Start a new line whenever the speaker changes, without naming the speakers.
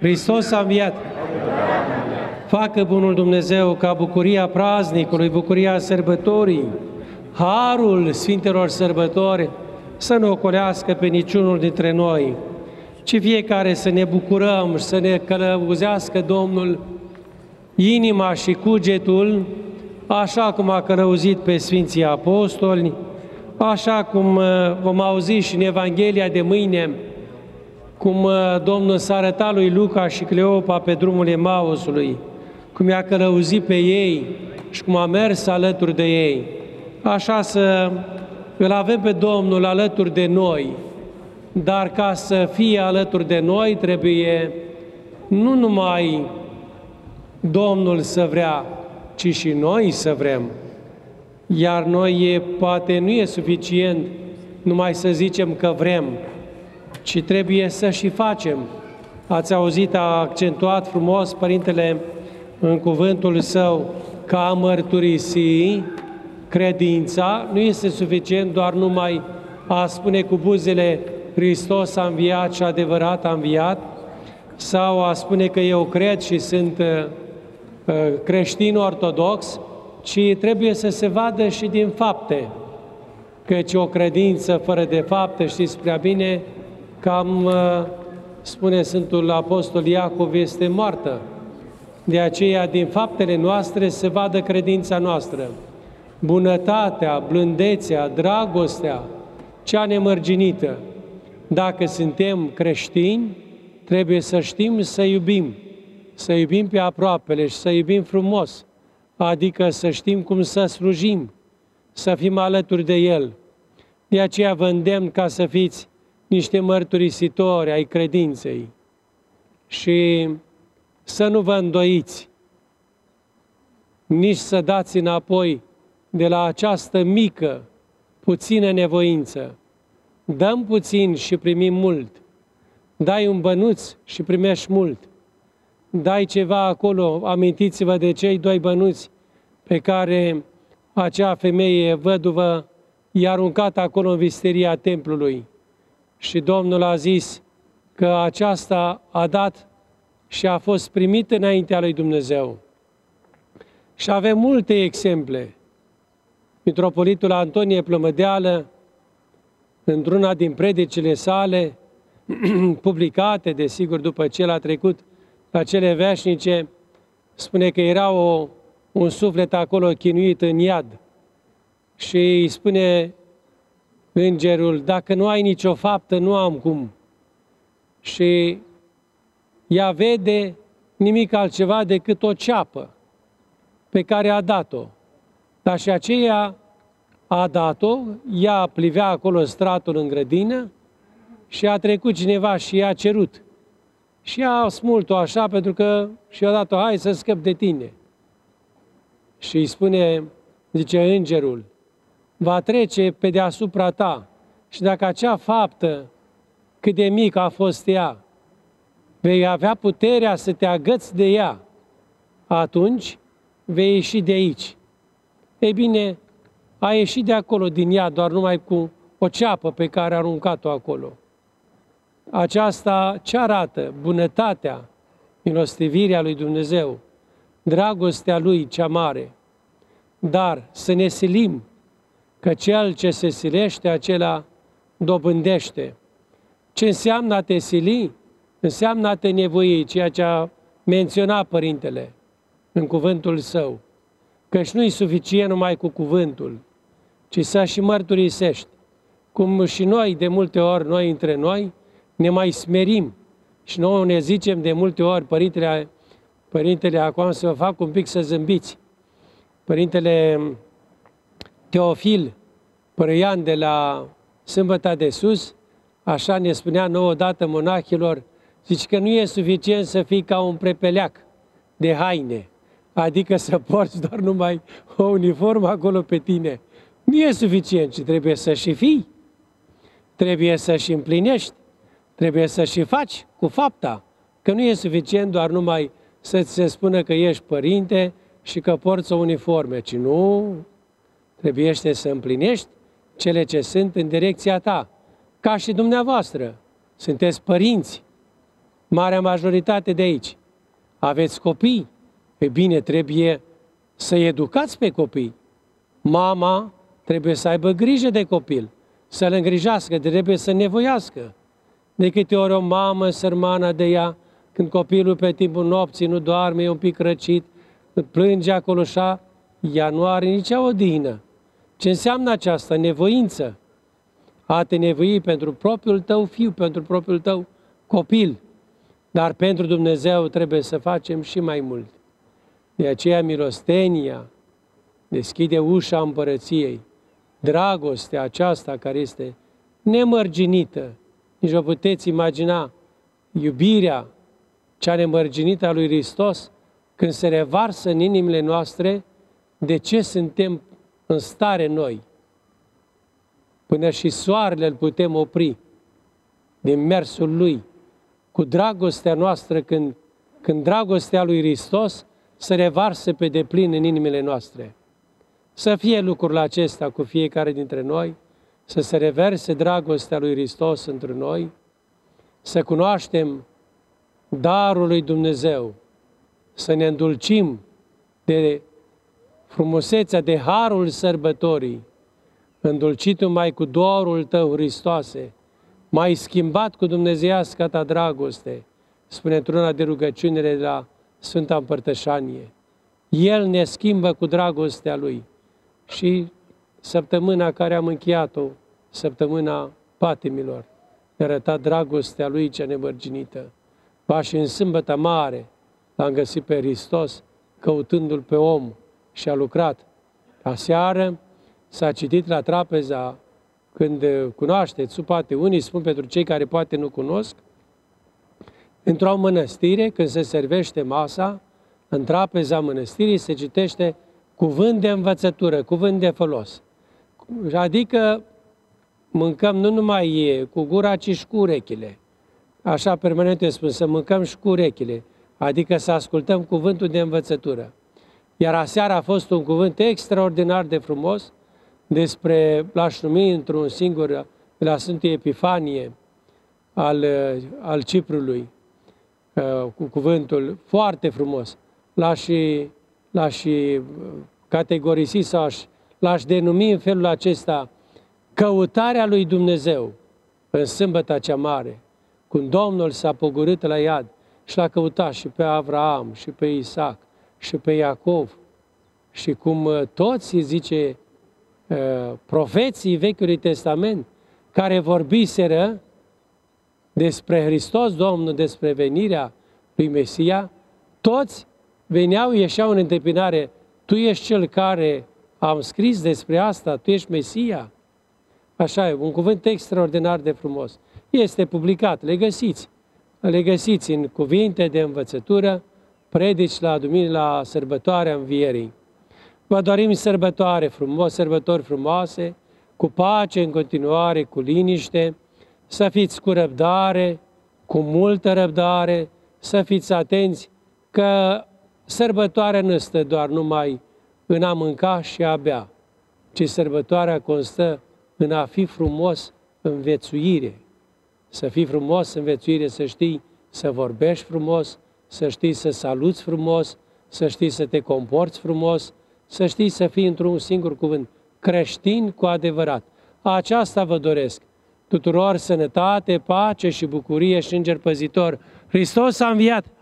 Hristos a înviat! Facă bunul Dumnezeu ca bucuria praznicului, bucuria sărbătorii, harul Sfintelor Sărbători să ne ocolească pe niciunul dintre noi, ci fiecare să ne bucurăm și să ne călăuzească Domnul inima și cugetul, așa cum a călăuzit pe Sfinții Apostoli, așa cum vom auzi și în Evanghelia de mâine, cum Domnul s-a arătat lui Luca și Cleopa pe drumul Emausului, cum i-a călăuzit pe ei și cum a mers alături de ei. Așa să îl avem pe Domnul alături de noi, dar ca să fie alături de noi trebuie nu numai Domnul să vrea, ci și noi să vrem. Iar noi poate nu e suficient numai să zicem că vrem, ci trebuie să și facem. Ați auzit, a accentuat frumos Părintele în cuvântul său că a mărturisi credința nu este suficient doar numai a spune cu buzele Hristos a înviat și adevărat a înviat, sau a spune că eu cred și sunt creștin ortodox, ci trebuie să se vadă și din fapte, căci o credință fără de fapte, știți prea bine, cam spune Sfântul Apostol Iacov, este moartă. De aceea, din faptele noastre se vadă credința noastră. Bunătatea, blândețea, dragostea, cea nemărginită. Dacă suntem creștini, trebuie să știm să iubim pe aproapele și să iubim frumos, adică să știm cum să slujim, să fim alături de El. De aceea vă îndemn ca să fiți niște mărturisitori ai credinței și să nu vă îndoiți, nici să dați înapoi de la această mică, puțină nevoință. Dăm puțin și primim mult. Dai un bănuț și primești mult. Dai ceva acolo, amintiți-vă de cei 2 bănuți pe care acea femeie văduvă i-a aruncat acolo în visteria templului. Și Domnul a zis că aceasta a dat și a fost primită înaintea lui Dumnezeu. Și avem multe exemple. Mitropolitul Antonie Plămădeală, într-una din predicile sale, publicate, desigur, după ce l-a trecut la cele veșnice, spune că era un suflet acolo chinuit în iad. Și îi spune îngerul, dacă nu ai nicio faptă, nu am cum. Și ea vede nimic altceva decât o ceapă pe care a dat-o. Dar și aceea a dat-o, ea plivea acolo stratul în grădină și a trecut cineva și i-a cerut. Și a smult-o așa pentru că și-a dat-o, hai să scăp de tine. Și îi spune, zice îngerul, va trece pe deasupra ta și dacă acea faptă, cât de mică a fost ea, vei avea puterea să te agăți de ea, atunci vei ieși de aici. Ei bine, a ieșit de acolo din ea doar numai cu o ceapă pe care a aruncat-o acolo. Aceasta ce arată? Bunătatea, milostivirea lui Dumnezeu, dragostea Lui cea mare. Dar să ne silim, că cel ce se silește, acela dobândește. Ce înseamnă a te sili? Înseamnă a te nevoi, ceea ce a menționat Părintele în cuvântul său. Căci nu-i suficient numai cu cuvântul, ci să și mărturisești. Cum și noi, de multe ori, noi între noi, ne mai smerim și noi ne zicem de multe ori, Părintele, acum să vă fac un pic să zâmbiți. Părintele Teofil Prăian de la Sâmbăta de Sus, așa ne spunea nouă odată monahilor, zice că nu e suficient să fii ca un prepeleac de haine, adică să porți doar numai o uniformă acolo pe tine. Nu e suficient, ci trebuie să și fii, trebuie să și împlinești, trebuie să și faci cu fapta, că nu e suficient doar numai să-ți se spună că ești părinte și că porți o uniforme, ci nu, trebuie să împlinești cele ce sunt în direcția ta, ca și dumneavoastră. Sunteți părinți, marea majoritate de aici, aveți copii. E bine, trebuie să educați pe copii. Mama trebuie să aibă grijă de copil, să-l îngrijească, trebuie să nevoiască. De câte ori o mamă sărmană de ea, când copilul pe timpul nopții nu doarme, e un pic răcit, plânge acolo așa, ea nu are nicio odihnă. Ce înseamnă aceasta? Nevoință. A te nevoi pentru propriul tău fiu, pentru propriul tău copil. Dar pentru Dumnezeu trebuie să facem și mai mult. De aceea milostenia deschide ușa împărăției. Dragostea aceasta care este nemărginită. Nici o puteți imagina iubirea cea nemărginită a lui Hristos când se revarsă în inimile noastre, de ce suntem în stare noi? Până și soarele îl putem opri din mersul lui. Cu dragostea noastră, când dragostea lui Hristos se revarsă pe deplin în inimile noastre. Să fie lucrul acesta cu fiecare dintre noi, să se reverse dragostea lui Hristos între noi, să cunoaștem darul lui Dumnezeu, să ne îndulcim de frumusețea, de harul sărbătorii, îndulcitul mai cu dorul tău, Hristoase, mai schimbat cu dumnezeiasca ta dragoste, spune într-una de rugăciunile de la Sfânta Împărtășanie. El ne schimbă cu dragostea Lui. Și săptămâna care am încheiat-o, săptămâna patimilor, ne-a arătat dragostea Lui cea nemărginită. Ba și în sâmbătă mare l-am găsit pe Hristos, căutându-L pe om și a lucrat. Aseară s-a citit la trapeza, când cunoașteți, poate unii spun pentru cei care poate nu cunosc, într-o mănăstire, când se servește masa, în trapeza mănăstirii se citește cuvânt de învățătură, cuvânt de folos. Adică mâncăm nu numai cu gura, ci și cu urechile. Așa permanent eu spun, să mâncăm și cu urechile, adică să ascultăm cuvântul de învățătură. Iar aseară a fost un cuvânt extraordinar de frumos despre, l-aș numi într-un singur, de la Sfântul Epifanie al Ciprului, cu cuvântul foarte frumos. L-aș categorisi sau l-aș denumi în felul acesta, căutarea lui Dumnezeu în sâmbăta cea mare, când Domnul s-a pogorât la iad și l-a căutat și pe Avraam, și pe Isaac, și pe Iacov, și cum toți, zice, profeții Vechiului Testament, care vorbiseră despre Hristos Domnul, despre venirea lui Mesia, toți veneau, ieșeau în întâmpinare. Tu ești cel care am scris despre asta, tu ești Mesia. Așa e, un cuvânt extraordinar de frumos. Este publicat, le găsiți în cuvinte de învățătură, predici la sărbătoarea Învierii. Vă dorim sărbători frumoase, cu pace în continuare, cu liniște, să fiți cu răbdare, cu multă răbdare, să fiți atenți că sărbătoarea nu stă doar numai în a mânca și a bea, ci sărbătoarea constă în a fi frumos în viețuire. Să fii frumos în viețuire, să știi să vorbești frumos, să știi să saluți frumos, să știi să te comporți frumos, să știi să fii într-un singur cuvânt, creștin cu adevărat. Aceasta vă doresc. Tuturor sănătate, pace și bucurie și înger păzitor. Hristos a înviat!